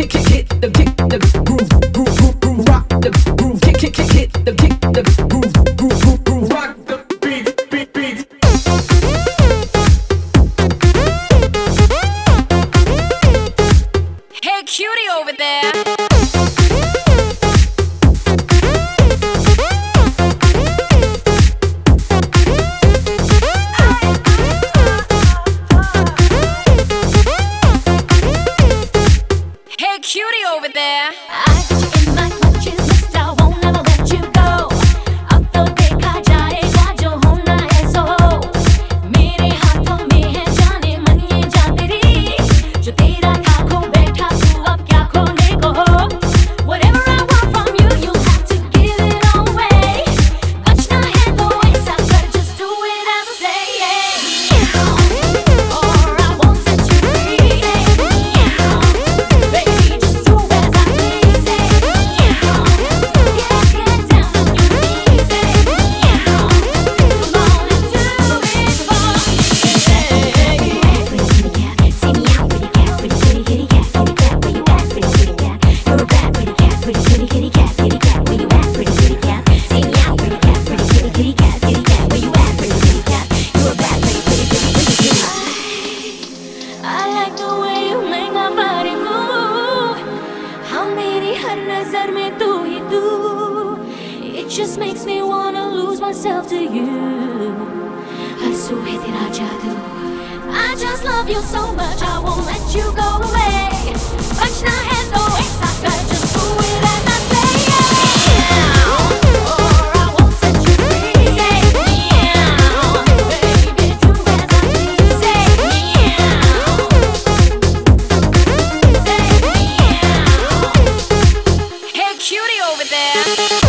Cutie over there. Hey, cutie over there. I got you in my clutches, mister, I won't ever let you go. अब तो देखा जाएगा जो होना है सो. मेरे हाथों में है जाने मन ये जान तेरी. जो तेरा था खो बैठा तू अब क्या खोने को हो. Whatever I want from you, you have to give it away. बचना है तो ऐसा कर, just do it as I say, yeah. Or I won't set you free, yeah. Baby, just do as I please, yeah. Get down on your knees, yeah. Come on and do it for me. Pretty kitty cat, see me out, pretty cat, pretty kitty cat, kitty cat, where you at, pretty kitty cat? You're a bad pretty cat, pretty kitty cat, kitty cat, where you at, pretty kitty cat? See me out, pretty cat, pretty kitty cat, kitty cat, where you at, pretty kitty cat? You're a bad pretty kitty. I like the way you make my body move. हाँ मेरी हर नजर में तू ही तू. It just makes me wanna lose myself to you. हर सू है तेरा जादू. I just love you so much, I won't let you go away. बचना है तो ऐसा कर, just do it as I say, yeah. Or I won't set you free, yeah. Baby, do as I please, yeah. Hey, cutie over there.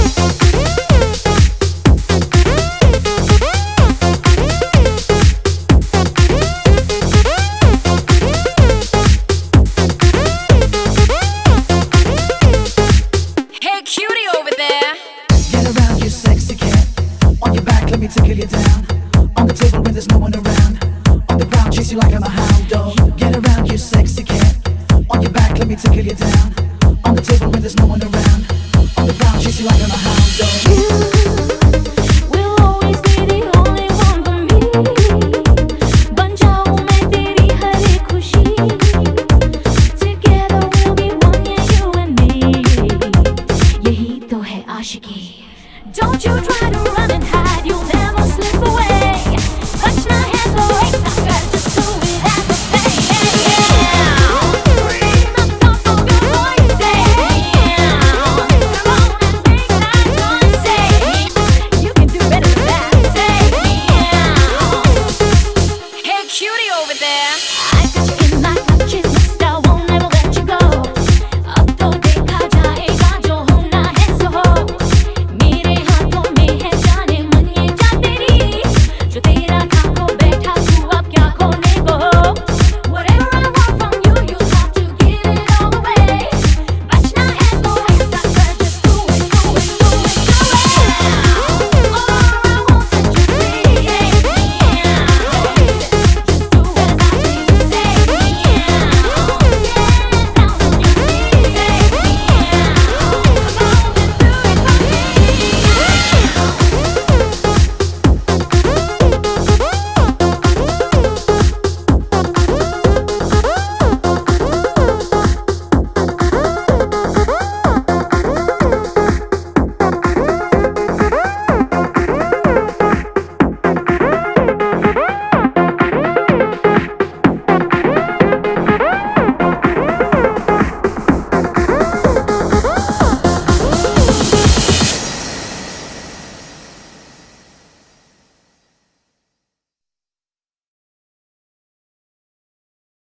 Hey, cutie over there. Get around, you sexy cat. On your back, let me tickle you down. On the table when there's no one around. On the ground, chase you like I'm a hound dog. Get around, you sexy cat. On your back, let me tickle you down. On the table when there's no one around. On the ground, chase you like I'm a hound dog.